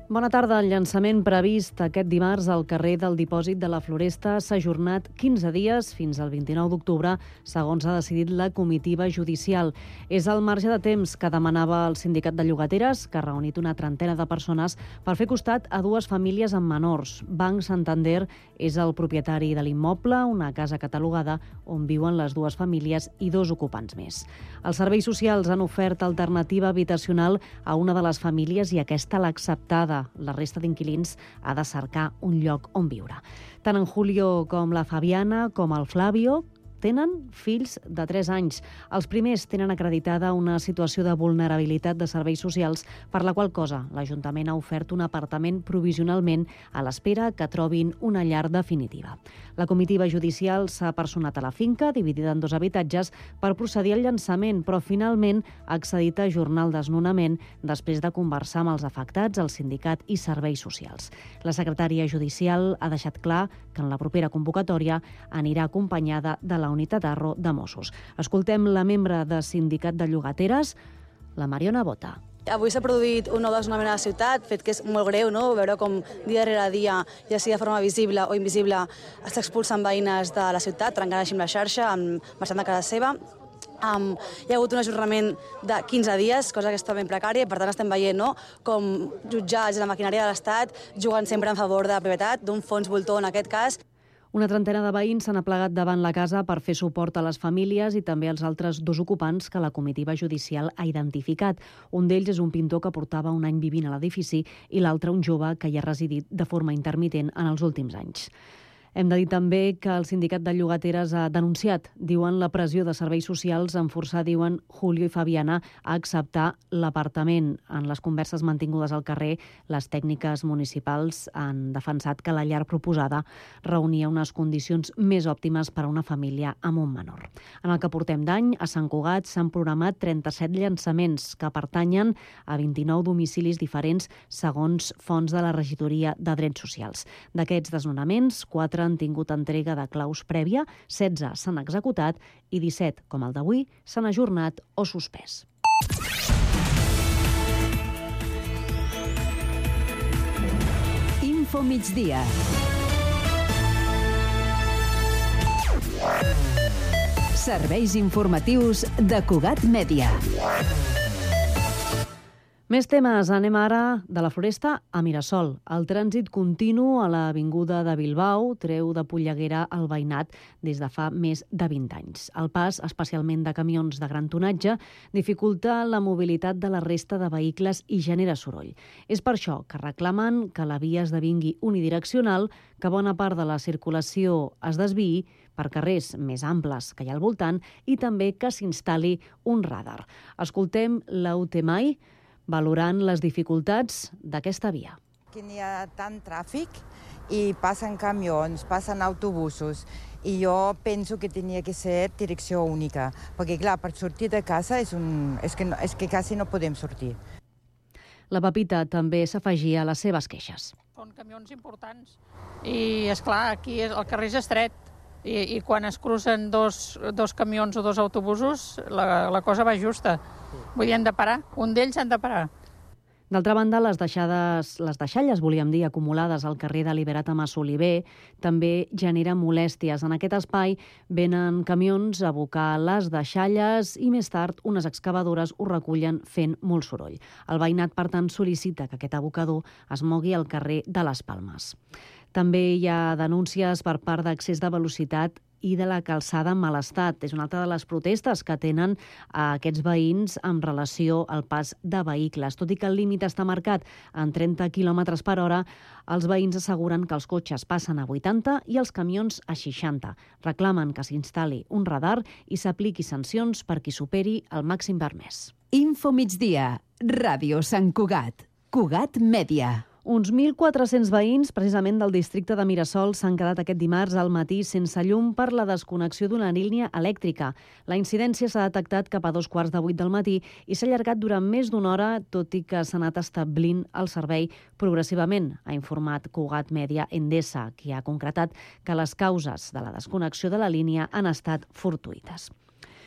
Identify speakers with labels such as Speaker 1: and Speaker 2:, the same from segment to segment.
Speaker 1: Bona tarda. El llançament previst aquest dimarts al carrer del Dipòsit de la Floresta s'ha ajornat 15 dies fins al 29 d'octubre, segons ha decidit la comitiva judicial. És el marge de temps que demanava el sindicat de llogateres, que ha reunit una trentena de persones per fer costat a dues famílies amb menors. Banc Santander és el propietari de l'immoble, una casa catalogada on viuen les dues famílies i dos ocupants més. Els serveis socials han ofert alternativa habitacional a una de les famílies i aquesta l'ha acceptada. La resta d'inquilins ha de cercar un lloc on viure. Tant en Julio com la Fabiana com el Flavio tenen fills de 3 anys. Els primers tenen acreditada una situació de vulnerabilitat de serveis socials, per la qual cosa l'Ajuntament ha ofert un apartament provisionalment a l'espera que trobin una llar definitiva. La comitiva judicial s'ha personat a la finca, dividida en 2 habitatges, per procedir al llançament, però finalment ha accedit a ajornar el desnonament després de conversar amb els afectats, el sindicat i serveis socials. La secretària judicial ha deixat clar que en la propera convocatòria anirà acompanyada de la unitat ARRO de Mossos. Escoltem la membre de Sindicat de Llogateres, la Mariona Bota.
Speaker 2: Avui s'ha produït un nou desnonament a la ciutat, fet que és molt greu, no? Veure com dia rere dia, ja sigui de forma visible o invisible, s'expulsen veïnes de la ciutat, trencant així amb la xarxa, marxant de casa seva. Hi ha hagut un ajornament de 15 dies, cosa que està ben precària, i per tant estem veient com jutjats i la maquinària de l'Estat juguen sempre en favor de la propietat, d'un fons voltor en aquest cas.
Speaker 1: Una trentena de veïns s'han aplegat davant la casa per fer suport a les famílies i també als altres 2 ocupants que la comitiva judicial ha identificat. Un d'ells és un pintor que portava un any vivint a l'edifici i l'altre un jove que hi ha residit de forma intermitent en els últims anys. Hem de dir també que el sindicat de llogateres ha denunciat, diuen, la pressió de serveis socials en forçar, diuen, Julio i Fabiana a acceptar l'apartament. En les converses mantingudes al carrer, les tècniques municipals han defensat que la llar proposada reunia unes condicions més òptimes per a una família amb un menor. En el que portem d'any, a Sant Cugat s'han programat 37 llançaments que pertanyen a 29 domicilis diferents segons fonts de la Regidoria de Drets Socials. D'aquests desnonaments, 4 han tingut entrega de claus prèvia, 16 s'han executat i 17, com el d'avui, s'han ajornat o suspès.
Speaker 3: Info migdia. Serveis informatius de Cugat Mèdia.
Speaker 1: Més temes. Anem ara de la Floresta a Mirasol. El trànsit continu a l'avinguda de Bilbao treu de polleguera el veïnat des de fa més de 20 anys. El pas, especialment de camions de gran tonatge, dificulta la mobilitat de la resta de vehicles i genera soroll. És per això que reclamen que la via esdevingui unidireccional, que bona part de la circulació es desviï per carrers més amples que hi ha al voltant i també que s'instal·li un radar. Escoltem la UTMAI valorant les dificultats d'aquesta via.
Speaker 4: Aquí n'hi ha tant tràfic i passen camions, passen autobusos i jo penso que tenia que ser direcció única, perquè clar, per sortir de casa és que quasi no podem sortir.
Speaker 1: La Pepita també s'afegia a les seves queixes.
Speaker 5: Són camions importants i, esclar, aquí el carrer és estret i quan es crucen dos camions o 2 autobusos la cosa va justa. Vull dir, han de parar. Un d'ells han de parar.
Speaker 1: D'altra banda, les deixalles, volíem dir, acumulades al carrer de Liberat a Massoliver, també generen molèsties. En aquest espai venen camions a abocar les deixalles i més tard unes excavadores ho recullen fent molt soroll. El veïnat, per tant, sol·licita que aquest abocador es mogui al carrer de les Palmes. També hi ha denúncies per part d'excés de velocitat i de la calçada en mal estat. És una altra de les protestes que tenen aquests veïns en relació al pas de vehicles. Tot i que el límit està marcat en 30 km per hora, els veïns asseguren que els cotxes passen a 80 i els camions a 60. Reclamen que s'instal·li un radar i s'apliqui sancions per qui superi el màxim permès.
Speaker 3: Info migdia. Ràdio Sant Cugat. Cugat Mèdia.
Speaker 1: Uns 1.400 veïns, precisament del districte de Mirasol, s'han quedat aquest dimarts al matí sense llum per la desconnexió d'una línia elèctrica. La incidència s'ha detectat cap a 7:45 del matí i s'ha allargat durant més d'una hora, tot i que s'ha anat establint el servei progressivament, ha informat Cugat Mèdia Endesa, qui ha concretat que les causes de la desconnexió de la línia han estat fortuïtes.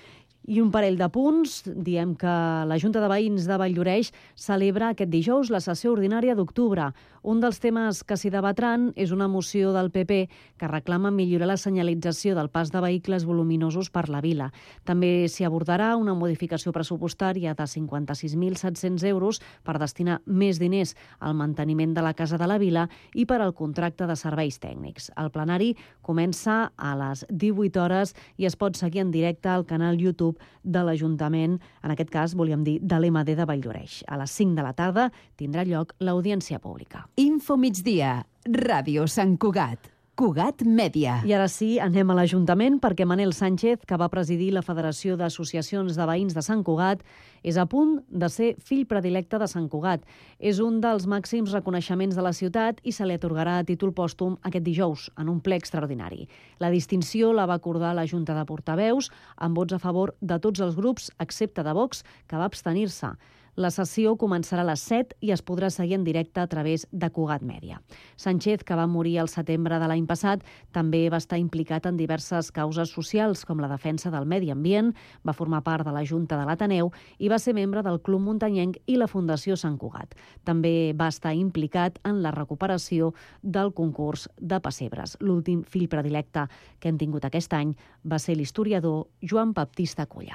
Speaker 1: I un parell de punts. Diem que la Junta de Veïns de Valldoreix celebra aquest dijous la sessió ordinària d'octubre. Un dels temes que s'hi debatran és una moció del PP que reclama millorar la senyalització del pas de vehicles voluminosos per la vila. També s'hi abordarà una modificació pressupostària de 56.700 euros per destinar més diners al manteniment de la Casa de la Vila i per al contracte de serveis tècnics. El plenari comença a les 18 hores i es pot seguir en directe al canal YouTube de l'Ajuntament, en aquest cas, volíem dir, de l'MD de Valldoreix. A les 5 de la tarda tindrà lloc l'audiència pública.
Speaker 3: Info migdia, Ràdio Sant Cugat. Cugat Mèdia.
Speaker 1: I ara sí, anem a l'Ajuntament perquè Manel Sánchez, que va presidir la Federació d'Associacions de Veïns de Sant Cugat, és a punt de ser fill predilecte de Sant Cugat. És un dels màxims reconeixements de la ciutat i se li atorgarà a títol pòstum aquest dijous, en un ple extraordinari. La distinció la va acordar la Junta de Portaveus amb vots a favor de tots els grups, excepte de Vox, que va abstenir-se. La sessió començarà a les 7 i es podrà seguir en directe a través de Cugat Mèdia. Sánchez, que va morir al setembre de l'any passat, també va estar implicat en diverses causes socials, com la defensa del medi ambient, va formar part de la Junta de l'Ateneu i va ser membre del Club Muntanyenc i la Fundació Sant Cugat. També va estar implicat en la recuperació del concurs de pessebres. L'últim fill predilecte que hem tingut aquest any va ser l'historiador Joan Baptista Colla.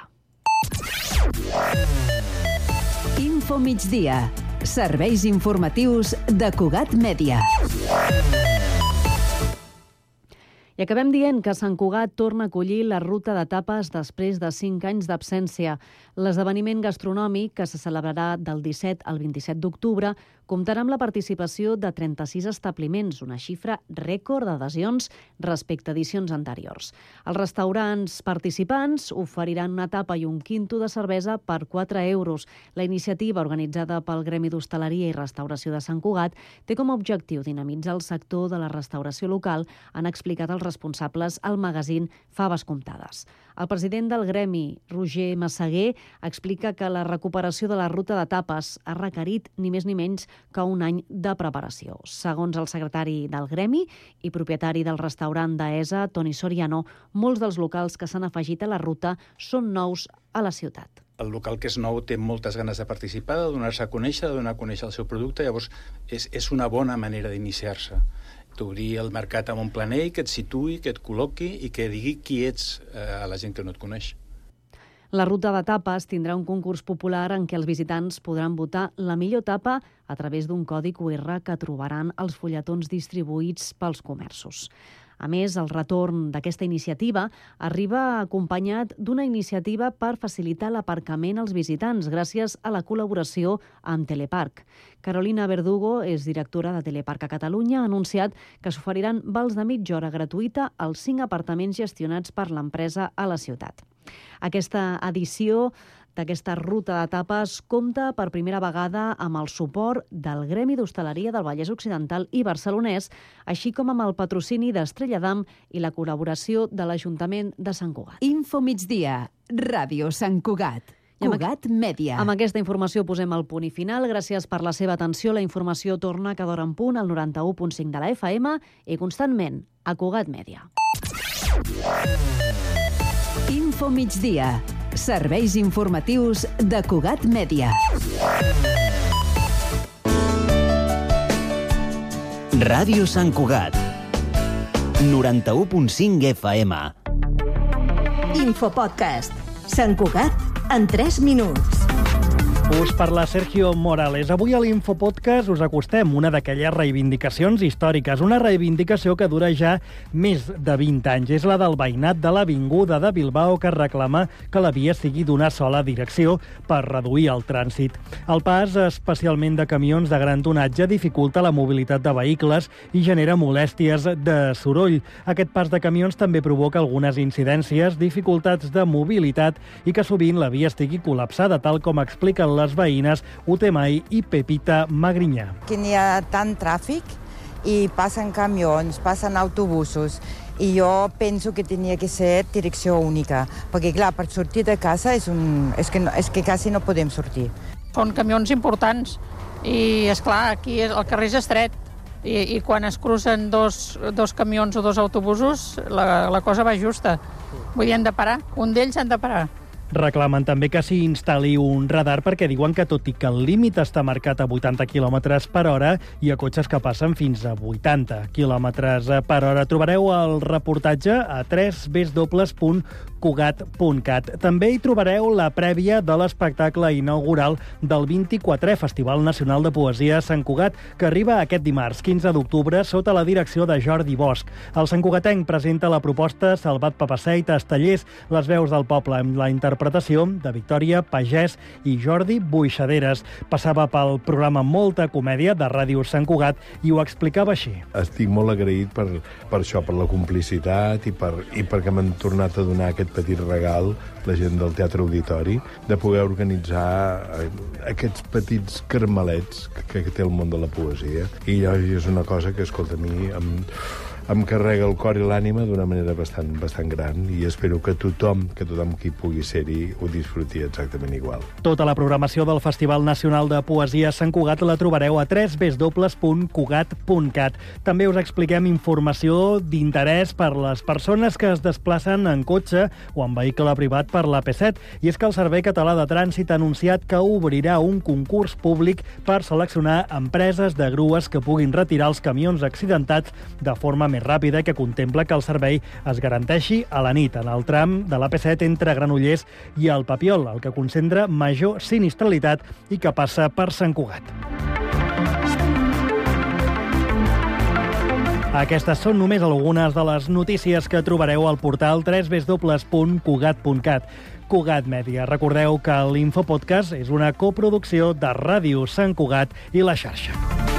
Speaker 3: Info migdia. Serveis informatius de Cugat Mèdia.
Speaker 1: I acabem dient que Sant Cugat torna a acollir la ruta de tapes després de 5 anys d'absència. L'esdeveniment gastronòmic, que se celebrarà del 17 al 27 d'octubre, comptarà amb la participació de 36 establiments, una xifra rècord d'adhesions respecte a edicions anteriors. Els restaurants participants oferiran una tapa i un quinto de cervesa per 4 euros. La iniciativa, organitzada pel Gremi d'Hostaleria i Restauració de Sant Cugat, té com a objectiu dinamitzar el sector de la restauració local, han explicat els responsables al magazín Faves Comptades. El president del Gremi, Roger Massaguer, explica que la recuperació de la ruta de tapes ha requerit ni més ni menys que un any de preparació. Segons el secretari del Gremi i propietari del restaurant d'Aesa, Toni Soriano, molts dels locals que s'han afegit a la ruta són nous a la ciutat.
Speaker 6: El local que és nou té moltes ganes de participar, de donar-se a conèixer, de donar a conèixer el seu producte, llavors és una bona manera d'iniciar-se. D'obrir el mercat amb un planell que et situï, que et col·loqui i que digui qui ets a la gent que no et coneix.
Speaker 1: La ruta de tapes tindrà un concurs popular en què els visitants podran votar la millor tapa a través d'un codi QR que trobaran als fulletons distribuïts pels comerços. A més, el retorn d'aquesta iniciativa arriba acompanyat d'una iniciativa per facilitar l'aparcament als visitants gràcies a la col·laboració amb Teleparc. Carolina Verdugo és directora de Teleparc a Catalunya, ha anunciat que s'oferiran vals de mitja hora gratuïta als 5 apartaments gestionats per l'empresa a la ciutat. Aquesta edició d'aquesta ruta de tapes compta per primera vegada amb el suport del Gremi d'Hostaleria del Vallès Occidental i Barcelonès, així com amb el patrocini d'Estrella d'Am i la col·laboració de l'Ajuntament de Sant Cugat.
Speaker 3: Info migdia, Ràdio Sant Cugat. Cugat Mèdia.
Speaker 1: Amb aquesta informació posem el punt i final. Gràcies per la seva atenció. La informació torna cada hora en punt al 91.5 de la FM i constantment a Cugat Mèdia.
Speaker 3: Info migdia. Serveis informatius de Cugat Mèdia.
Speaker 7: Ràdio Sant Cugat. 91.5 FM.
Speaker 8: Infopodcast. Sant Cugat en 3 minuts.
Speaker 9: Us parla Sergio Morales. Avui a l'Infopodcast us acostem una d'aquelles reivindicacions històriques, una reivindicació que dura ja més de 20 anys. És la del veïnat de l'Avinguda de Bilbao, que reclama que la via sigui d'una sola direcció per reduir el trànsit. El pas, especialment de camions de gran tonatge, dificulta la mobilitat de vehicles i genera molèsties de soroll. Aquest pas de camions també provoca algunes incidències, dificultats de mobilitat i que sovint la via estigui col·lapsada, tal com expliquen les veïnes Utemai i Pepita Magrinyà.
Speaker 4: Que n'hi ha tant tràfic i passen camions, passen autobusos, i jo penso que tenia que ser direcció única, perquè clar, per sortir de casa és que quasi no podem sortir.
Speaker 5: Són camions importants i, esclar, aquí el carrer és estret i quan es crucen dos camions o dos autobusos la cosa va justa. Vull dir, han de parar, un d'ells han de parar.
Speaker 9: Reclamen també que s'hi instal·li un radar perquè diuen que, tot i que el límit està marcat a 80 km per hora, hi ha cotxes que passen fins a 80 km per hora. Trobareu el reportatge a www.cugat.cat. També hi trobareu la prèvia de l'espectacle inaugural del 24è Festival Nacional de Poesia Sant Cugat, que arriba aquest dimarts, 15 d'octubre, sota la direcció de Jordi Bosch. El santcugatenc presenta la proposta Salvat Papasseit Estellers, les veus del poble, amb la interpretació de Victòria Pagès i Jordi Buixaderes. Passava pel programa Molta Comèdia de Ràdio Sant Cugat i ho explicava així.
Speaker 10: Estic molt agraït per això, per la complicitat i perquè m'han tornat a donar aquest petit regal, la gent del Teatre Auditori, de poder organitzar aquests petits carmelets que té el món de la poesia. I és una cosa que, escolta, a mi em carrega el cor i l'ànima d'una manera bastant gran, i espero que tothom qui pugui ser-hi ho disfruti exactament igual.
Speaker 9: Tota la programació del Festival Nacional de Poesia Sant Cugat la trobareu a www.cugat.cat. També us expliquem informació d'interès per les persones que es desplacen en cotxe o en vehicle privat per l'AP7, i és que el Servei Català de Trànsit ha anunciat que obrirà un concurs públic per seleccionar empreses de grues que puguin retirar els camions accidentats de forma més ràpida, que contempla que el servei es garanteixi a la nit en el tram de l'AP7 entre Granollers i el Papiol, el que concentra major sinistralitat i que passa per Sant Cugat. Aquestes són només algunes de les notícies que trobareu al portal www.cugat.cat. Cugat Mèdia. Recordeu que l'Infopodcast és una coproducció de Ràdio Sant Cugat i La Xarxa.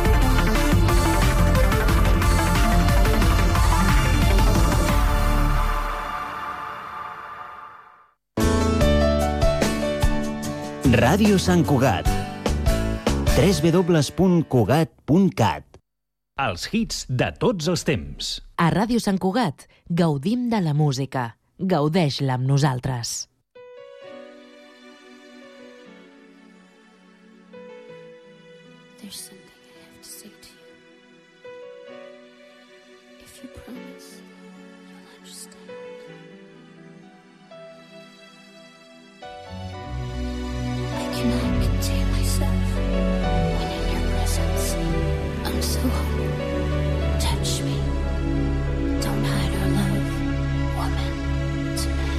Speaker 7: Ràdio Sant Cugat. www.cugat.cat.
Speaker 11: Els hits de tots els temps.
Speaker 12: A Ràdio Sant Cugat gaudim de la música. Gaudeix-la amb nosaltres.
Speaker 13: There's something I have to say to you. If you promise, you'll understand. I cannot contain myself when in your presence. I'm so hungry. Touch me. Don't hide our love, woman to man.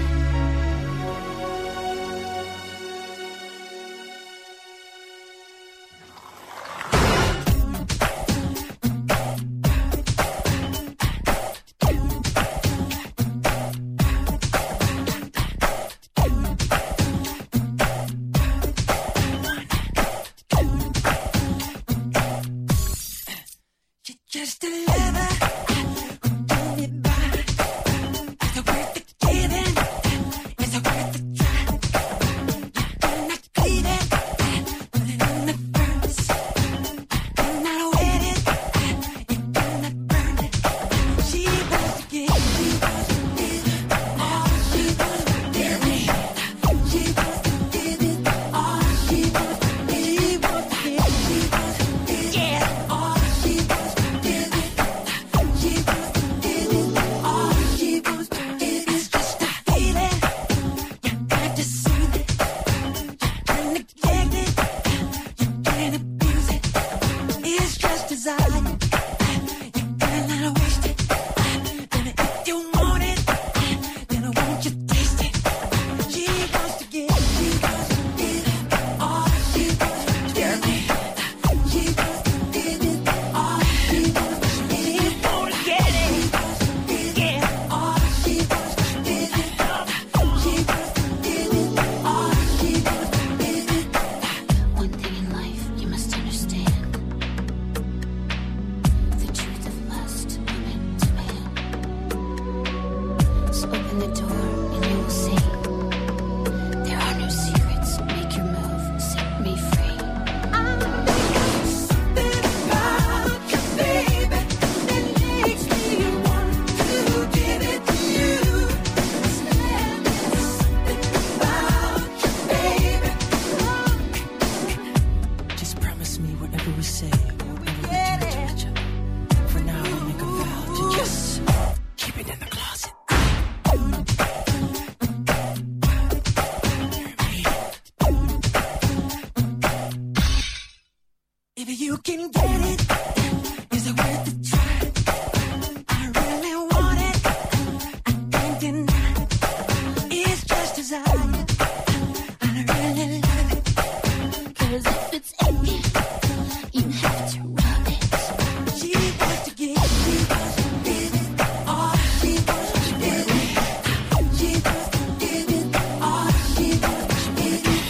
Speaker 13: can get it. Is it worth a try? I really want it. I can't deny. It's just desire. I really love it. 'Cause if it's icky, you have to rub it. She wants to get it. She wants to give it all. She wants to give it. She wants to give it all. She wants to give it.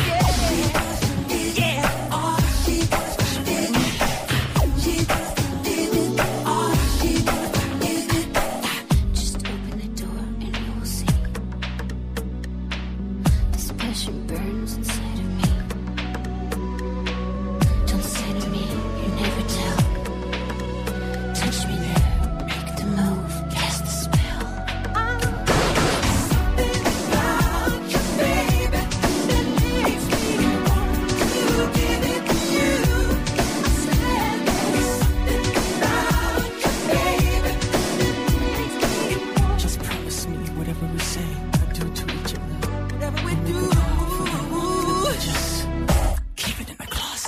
Speaker 13: Yeah. All she wants to give it. She wants to give it all. She wants to give it. Just open the door and you will see. This passion burns inside of me. Don't say to me, you never tell. Touch me there, make the move, cast the spell. Something about you, baby, that makes me want to give it to you. I said there's something about you, baby, that makes me want. Just promise me whatever we say or do to each other. Whatever we do, just keep it in the closet.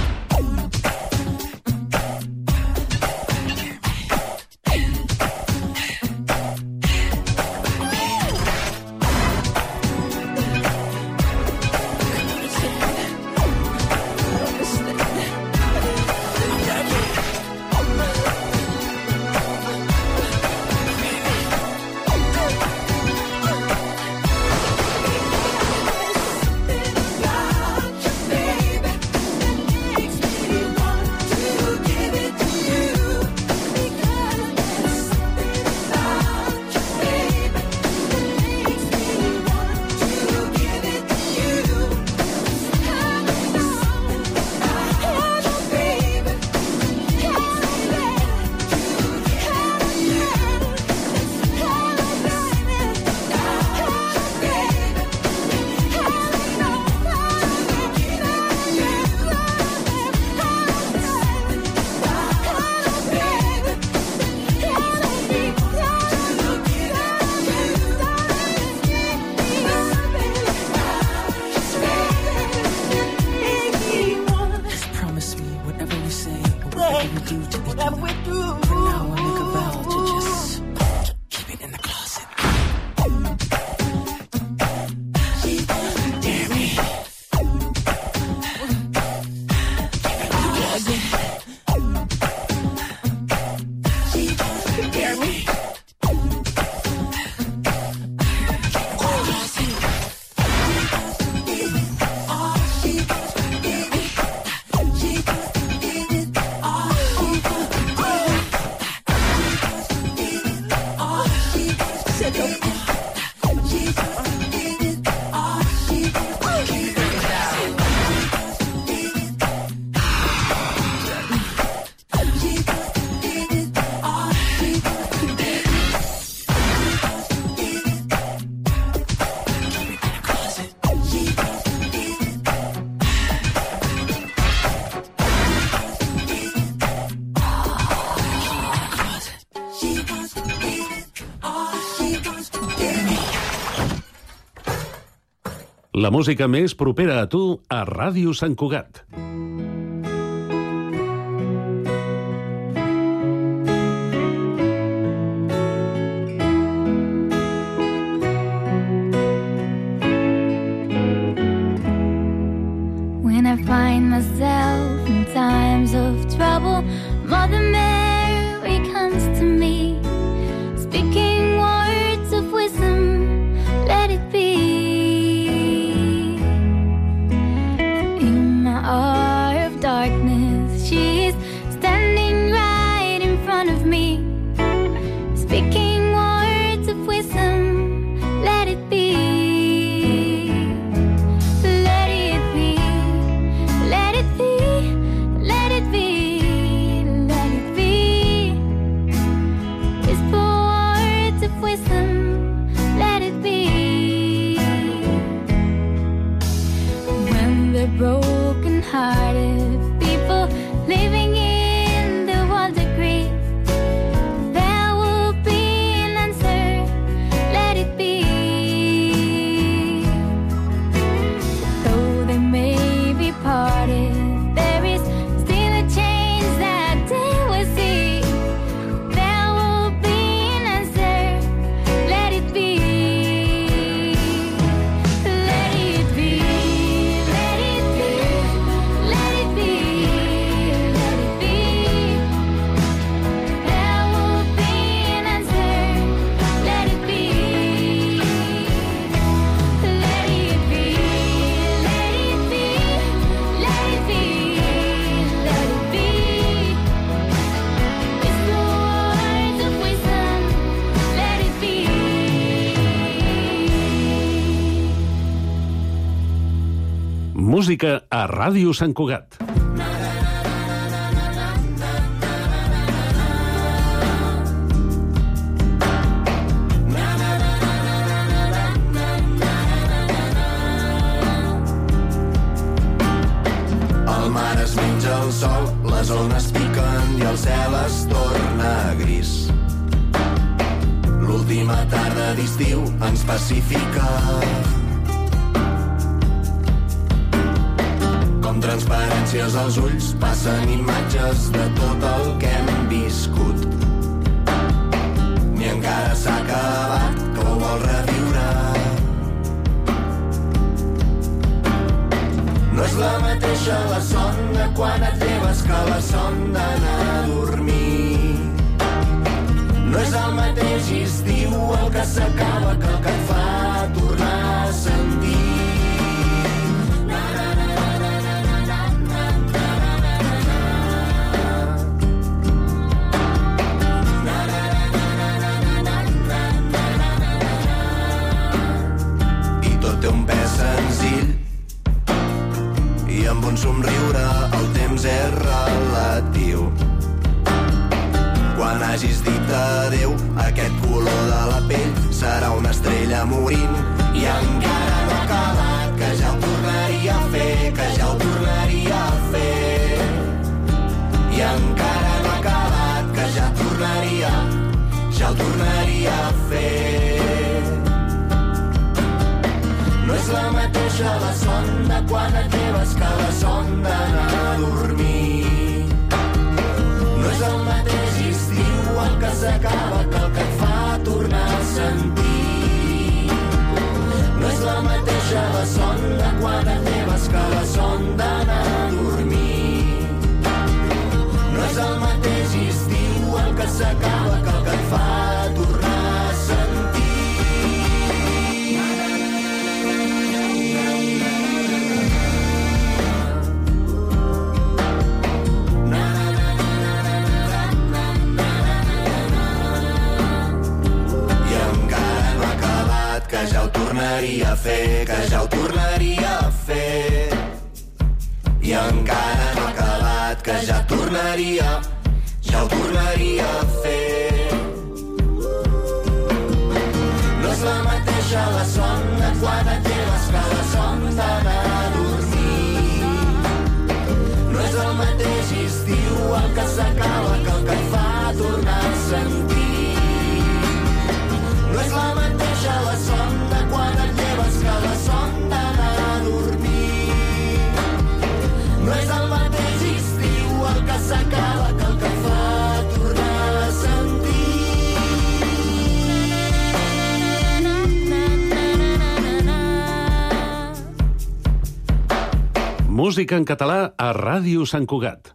Speaker 13: Just promise me whatever we say or whatever we do to each other. For now, I make a vow to just keep it in the closet. Dare me. Dare me.
Speaker 14: La música més propera a tu a Ràdio Sant Cugat.
Speaker 13: When I find myself in times of trouble, Mother Mary comes to me, speaking words of wisdom, let it be. In my hour of darkness, she's standing right in front of me, speaking words of wisdom, let it be. Let it be, let it be, let it be, let it be. Whisper words of wisdom, let it be. When the broken-hearted people living in the world agree, there will be an answer, let it be. Though they may be parted, there is still a chance.
Speaker 14: Música a Ràdio Sant Cugat.
Speaker 15: El mar es menja el sol, les ones piquen i el cel es torna gris. L'última tarda d'estiu ens pacifica. Com transparències als ulls passen imatges de tot el que hem viscut. Ni encara s'ha acabat, que ho vol reviure. No és la mateixa la son de quan et lleves que la son d'anar a dormir. No és el mateix estiu el que s'acaba que el que et fa tornar a sentir. I tot té un pes senzill i amb un somriure el temps és relatiu. Quan hagis dit adéu, aquest color de la pell serà una estrella morint. I encara no ha acabat, que ja ho tornaria a fer, que ja ho tornaria a fer. I encara no ha acabat, que ja ho tornaria a fer. No és la mateixa la son de quan et lleves que la son d'anar a dormir. No és el mateix estiu el que s'acaba que el que et fa tornar a sentir. No és la mateixa la son de quan et lleves que la son d'anar a dormir. No és el mateix estiu el que s'acaba que el que et fa tornar a sentir. Que ja ho tornaria a fer, que ja ho tornaria a fer. I encara no ha acabat, que ja ho tornaria a fer. No és la mateixa la son de quan et lleves que la son d'anar a dormir. No és el mateix estiu el que s'acaba que el que et fa tornar a sentir. No és la mateixa la son de quan et lleves que la son d'anar a dormir. No és el mateix estiu el que s'acaba que el que et fa tornar a sentir.
Speaker 14: Música en català a Ràdio Sant Cugat.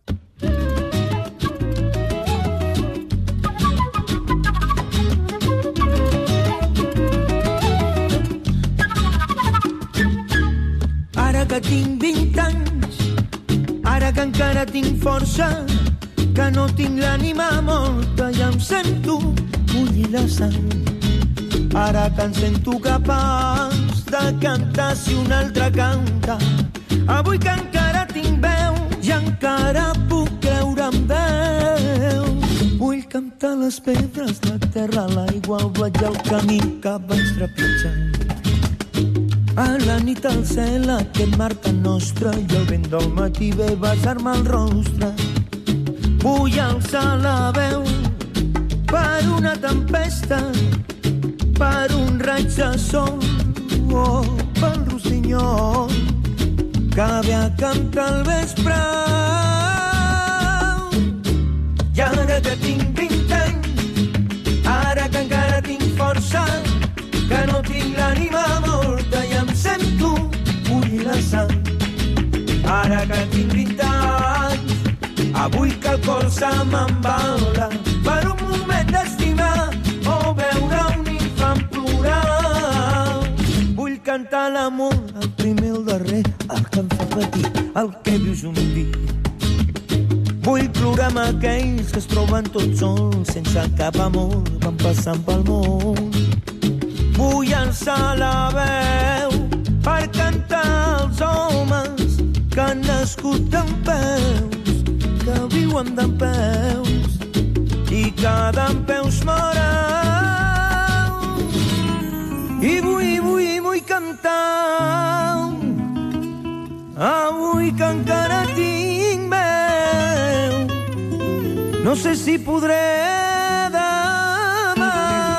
Speaker 16: Ara que tinc 20 anys, ara que encara tinc força, que no tinc l'ànima morta i em sento bullir la sang. Ara que em sento capaç de cantar si un altre canta, avui que encara tinc veu i encara puc creure en Déu. Vull cantar les pedres, la terra, l'aigua, el vaig al camí que vaig trepitjant. A la nit al cel, aquest mar tan nostre, i el vent del matí ve a besar-me el rostre. Vull alçar la veu per una tempesta, per un raig de sol o pel rossinyol que ve a cantar al vespre. I ara que tinc 20 anys, ara que encara tinc força, que no tinc l'ànima morta i em sento bullir la sang. Ara que tinc 20 anys, avui que el cor se m'embala per un moment d'estimar o veure un infant plorar. Vull cantar l'amor, el primer, el darrer, el que em fa patir, el que vius un dia. Vull plorar amb aquells que es troben tots sols, sense cap amor, van passant pel món. Vull alçar la veu per cantar als homes nascut dempeus, que viuen dempeus, i que dempeus moren. I vull cantar, avui que encara tinc veu, no sé si podré demà.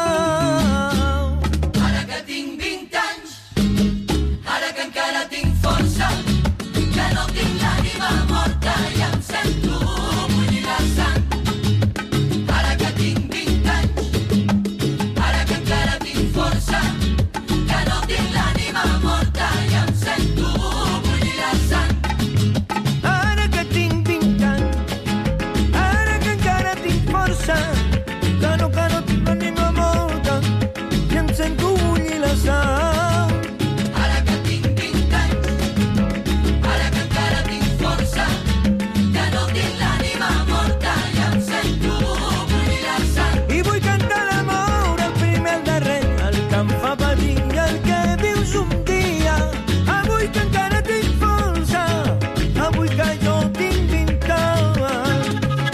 Speaker 15: Ara que tinc 20 anys, ara que encara tinc força, que no tinc l'ànima morta i em sento bullir la sang. Ara que tinc 20 anys, ara que encara tinc força, que no tinc l'ànima morta i em sento bullir la sang.
Speaker 16: Ara que tinc 20 anys, ara que encara tinc força, que no tinc l'ànima morta i em sento bullir la sang.
Speaker 15: Ara que tinc 20 anys, ara que encara tinc força, que no tinc l'ànima morta i em sento bullir la sang.
Speaker 16: I vull cantar l'amor, el primer, el darrer, el que em fa patir, el que vius un dia. Avui que encara tinc força, avui que jo tinc 20 anys.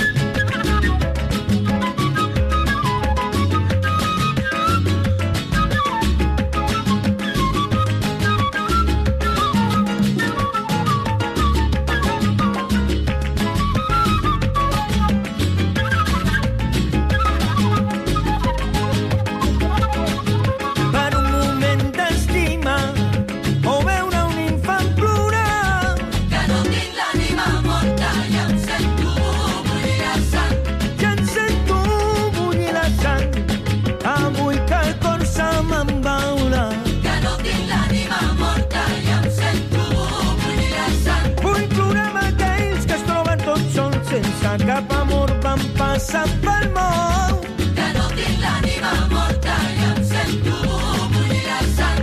Speaker 16: Per un moment d'estima o veure un infant plorar,
Speaker 15: Que no tinc l'ànima morta i em sento bullir la sang.
Speaker 16: ja em sento bullir la sang. Avui que el cor se m'embaula,
Speaker 15: Que no tinc l'ànima morta i em sento bullir la sang.
Speaker 16: vull plorar amb aquells que es troben tots sols, sense cap amor, van passant pel món.
Speaker 15: Que no tinc l'ànima morta i em sento bullir la sang.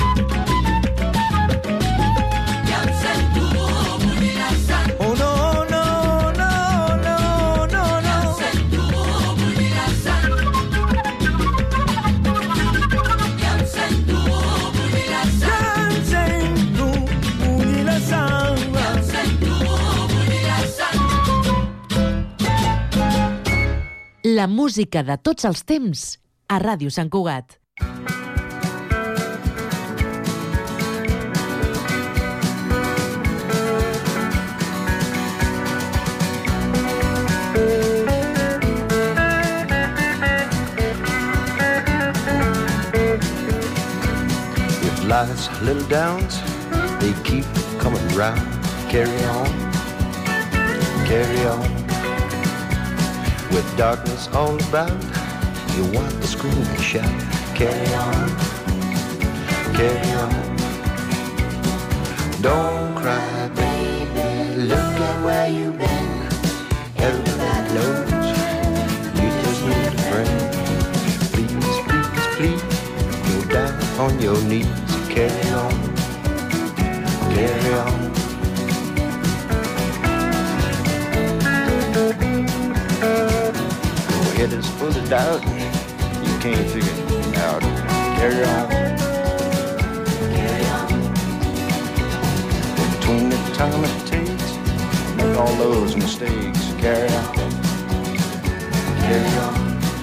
Speaker 15: I em sento bullir la sang.
Speaker 16: Oh no, no, no, no, no,
Speaker 15: I
Speaker 16: no.
Speaker 15: em sento bullir la sang. I em sento bullir la
Speaker 16: Ja
Speaker 15: sang.
Speaker 16: em sento bullir la sang.
Speaker 15: I em sento bullir la sang.
Speaker 12: La música de tots els temps a Ràdio Sant Cugat.
Speaker 17: With life's little downs, they keep coming round. Carry on, carry on. With darkness all about, you want to scream and shout. Carry on, carry on. Don't cry, baby, look at where you've been. Everybody knows you just need a friend. Please, please, please, go down on your knees. Carry on, carry on. Your head is full of doubt, you can't figure it out. Carry on, carry on. Between the time it takes, make all those mistakes. Carry on, carry on.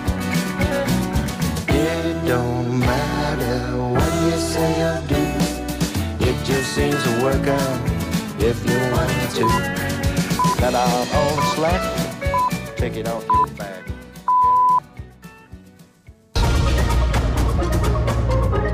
Speaker 17: It don't matter what you say or do, it just seems to work out if you want to. Cut out all the slack, take it off your